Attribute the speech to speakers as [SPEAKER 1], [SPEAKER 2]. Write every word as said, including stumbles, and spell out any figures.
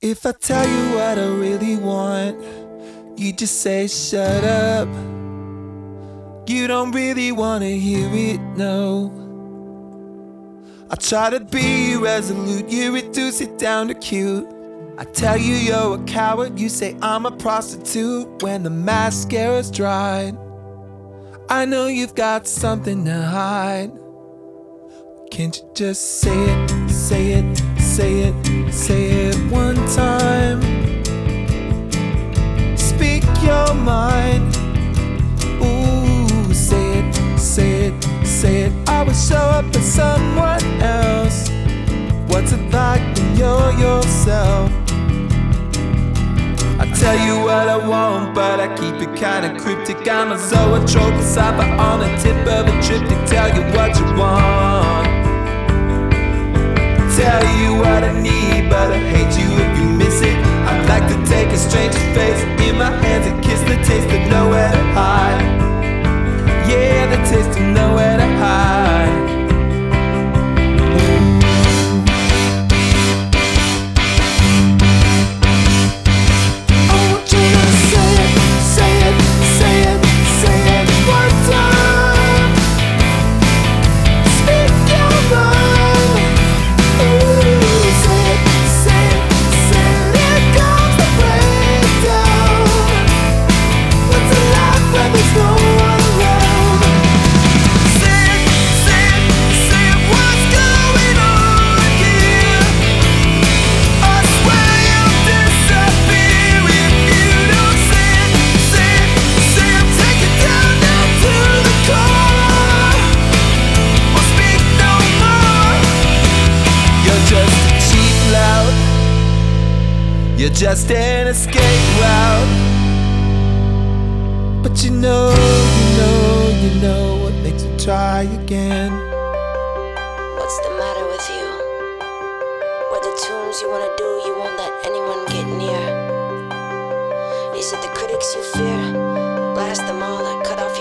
[SPEAKER 1] If I tell you what I really want, you just say shut up. You don't really wanna hear it, no. I try to be resolute, you reduce it down to cute. I tell you you're a coward, you say I'm a prostitute when the mascara's dried. I know you've got something to hide. Can't you just say it, say it, say it, say it one time? Speak your mind. Ooh, say it, say it, say it. I will show up as someone else. What's it like when you're yourself? I tell you what I want, but I keep it kinda cryptic. I'm a zoetrope, cipher on the tip of a triptych. Tell you what you want, tell you what I need, but I hate you if you miss it. I'd like to take a stranger's face in my hands and kiss the taste of nowhere to hide. Yeah, the taste of nowhere to hide. You're just an escape route. But you know, you know, you know what makes you try again.
[SPEAKER 2] What's the matter with you? What the tunes you wanna do, you won't let anyone get near. Is it the critics you fear? Blast them all, cut off